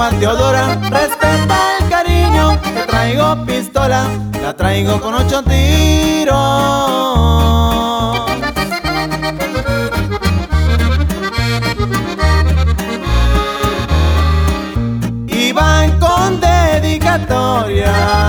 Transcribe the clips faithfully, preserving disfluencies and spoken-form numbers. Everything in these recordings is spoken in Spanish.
a Teodora, respeta el cariño, que traigo pistola, la traigo con ocho tiros. Y van con dedicatoria.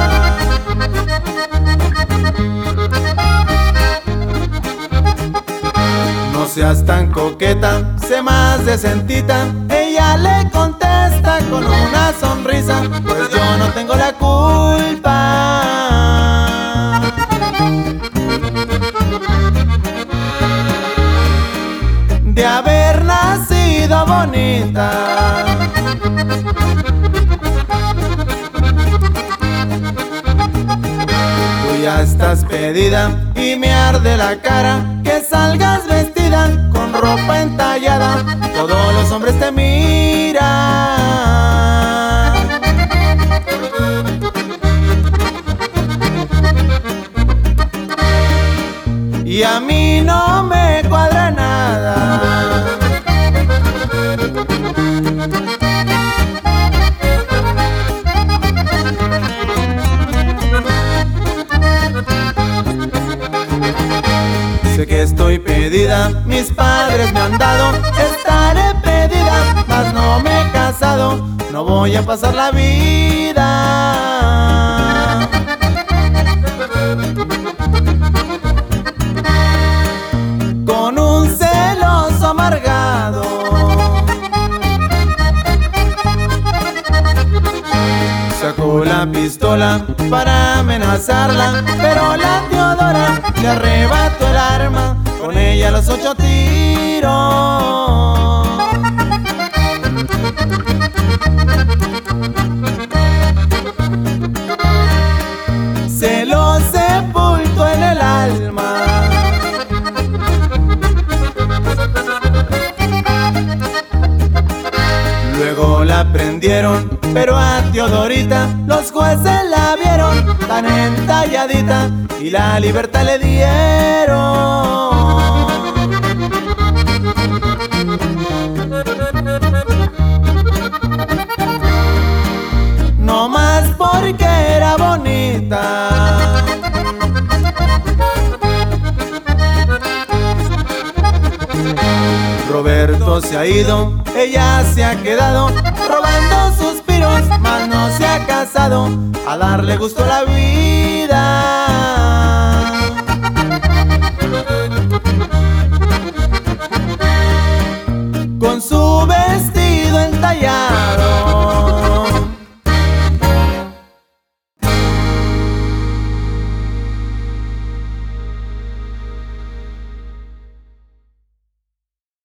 No seas tan coqueta, sé más decentita. Ella le contesta con una sonrisa, pues yo no tengo la culpa de haber nacido bonita. Tú ya estás pedida y me arde la cara que salgas vestida con ropa entallada. Todos los hombres te miran y a mí no me cuadra nada. Sé que estoy pedida, mis padres me han dado, estaré pedida, mas no me he casado, no voy a pasar la vida con un celoso amargado. Sacó la pistola para amenazarla, pero la Teodora le arrebató el arma, con ella los ocho tiros. Se lo sepultó en el alma. Luego la prendieron, pero a Teodorita los jueces la vieron tan entalladita y la libertad le dieron. No más porque era bonita. Roberto se ha ido, ella se ha quedado robando suspiros, mas no se ha casado, a darle gusto a la vida. Con su vestido entallado.